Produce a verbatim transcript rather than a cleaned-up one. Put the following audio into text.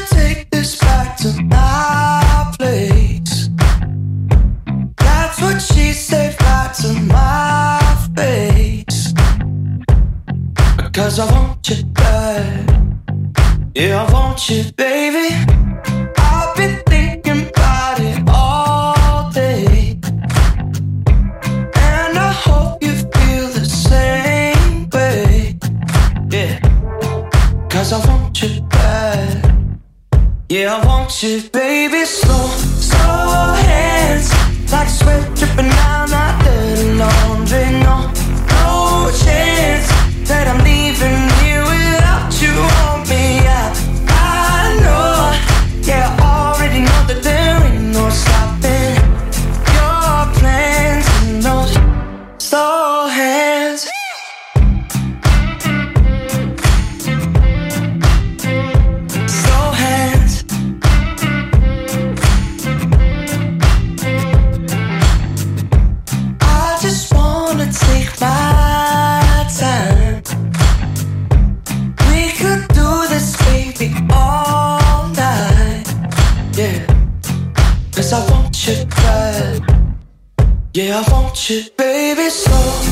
take this back to my place. That's what she said right to my face. Because I want you back. Yeah, I want you, baby. I've been thinking about it all day, and I hope you feel the same way. Yeah, cause I want you back. Yeah, I want you, baby. Slow, slow hands, like sweat dripping down my dirty laundry. No, no chance that I'm leaving here without you on me. I, I know, yeah, I already know that there ain't no stopping your plans and those slow hands. Slow hands. I just wanna take my time. We could do this, baby, all night. Yeah, cause I want you bad. Yeah, I want you, baby, slow.